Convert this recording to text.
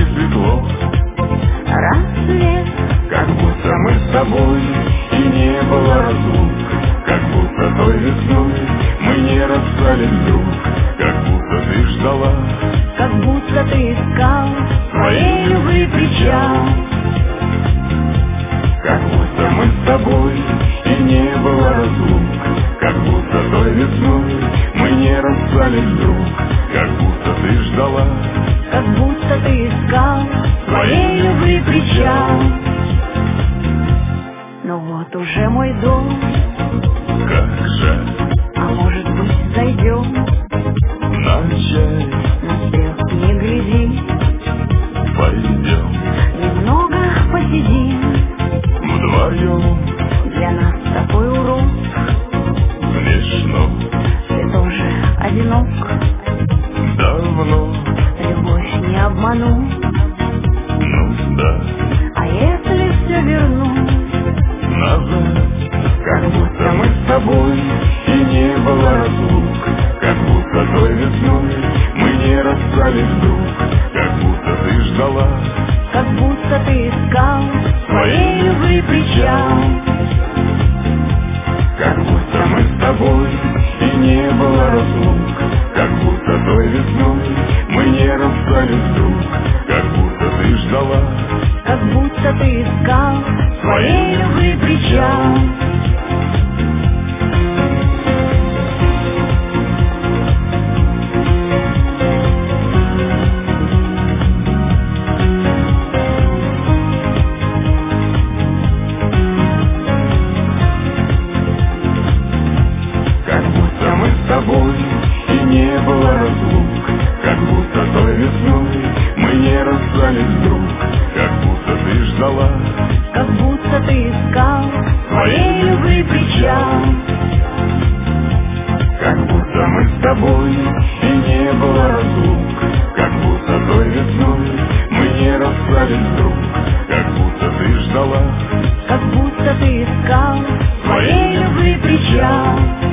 и светло. Рассвет, Как будто мы с тобой и не было разлук, как будто той весной мы не расстались вдруг, как будто ты ждала как будто ты искал своей любви причал. как будто мы с тобой и не было разлук, как будто той весной мы не расстались вдруг, как будто ты ждала Как будто ты искал своей любви причал. Но вот уже мой дом, как жаль а может быть зайдем на чай. на свет, не гляди, Пойдем немного посидим. вдвоем, Для нас такой урок, смешно, ты тоже одинок. давно, Любовь не обману, ну да, а если все вернуть, назад. Как будто мы с тобой и не было разлук, как будто той весной мы не расстались вдруг, как будто ты ждала как будто ты искал своей любви причал. как будто мы с тобой и не было разлук, как будто той весной мы не расстались вдруг, как будто ты ждала Как будто ты искал своей любви причал. как будто мы с тобой и не было разлук, как будто той весной мы не расстались вдруг, как будто ты ждала Как будто ты искал своей любви причал. как будто мы с тобой и не было разлук, как будто той весной мы не расстались вдруг, как будто ты ждала Как будто ты искал своей любви причал.